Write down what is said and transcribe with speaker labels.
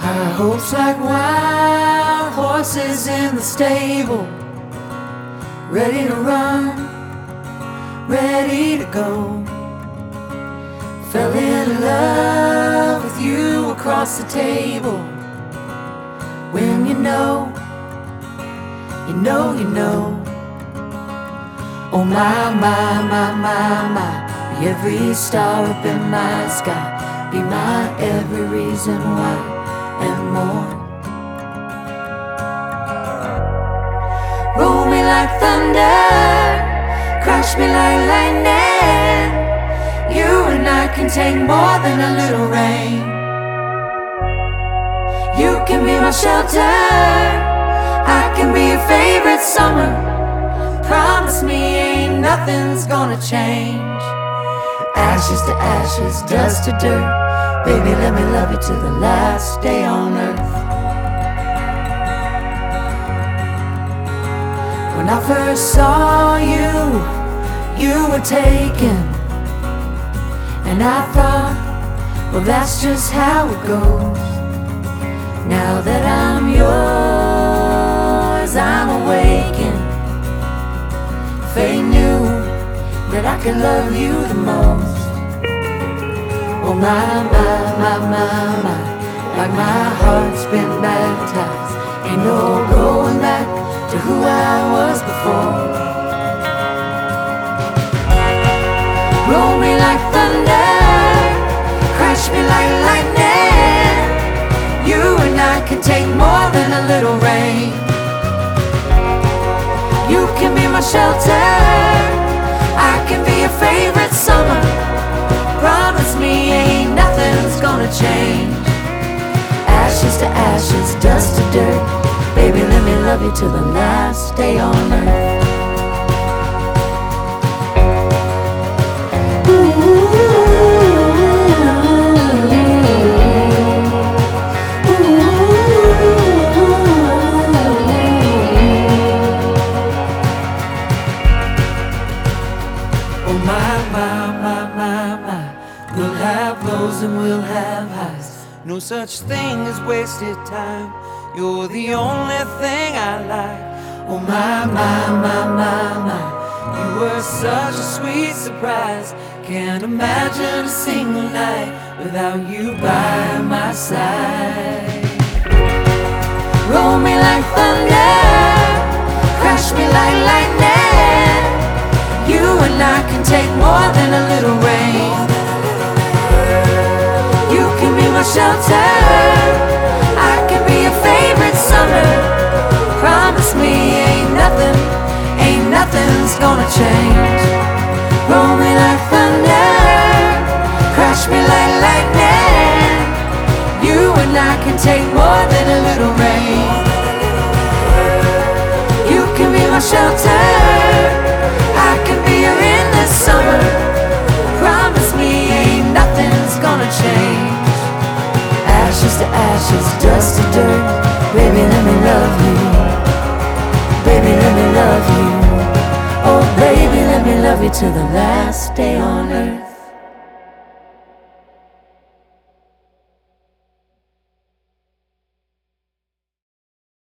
Speaker 1: Our hopes like wild horses in the stable, ready to run, ready to go. Fell in love with you across the table. When you know, you know, you know. Oh my, my, my, my, my. Be every star up in my sky. Be my every reason why and more. Roll me like thunder, crush me like lightning. You and I can take more than a little rain. You can be my shelter, I can be your favorite summer. Promise me ain't nothing's gonna change. Ashes to ashes, dust to dirt. Baby, let me love you till the last day on earth. When I first saw you, you were taken. And I thought, well, that's just how it goes. Now that I'm yours, I'm awakened. Fate knew that I could love you the most. Oh my, my, my, my, my. Like my heart's been baptized. Ain't no going back to who I was before. Roll me like thunder, crush me like lightning. You and I can take more than a little rain. You can be my shelter, I can be your favorite summer. Promise me ain't nothing's gonna change. Ashes to ashes, dust to dirt. Baby, let me love you till the last day on earth. We'll have lows and we'll have highs. No such thing as wasted time. You're the only thing I like. Oh my, my, my, my, my. You were such a sweet surprise. Can't imagine a single night without you by my side. Roll me like thunder, crush me like lightning. You and I can take more than a little rain. You can be my shelter, I can be your favorite summer. Promise me ain't nothing's gonna change. Roll me like thunder, crush me like lightning. You and I can take more than a little rain. You can be my shelter, I can be your endless summer. Promise me ain't nothing's gonna change. Ashes to ashes, dust to dirt. Baby, let me love you. Baby, let me love you. Oh, baby, let me love you till the last day on earth.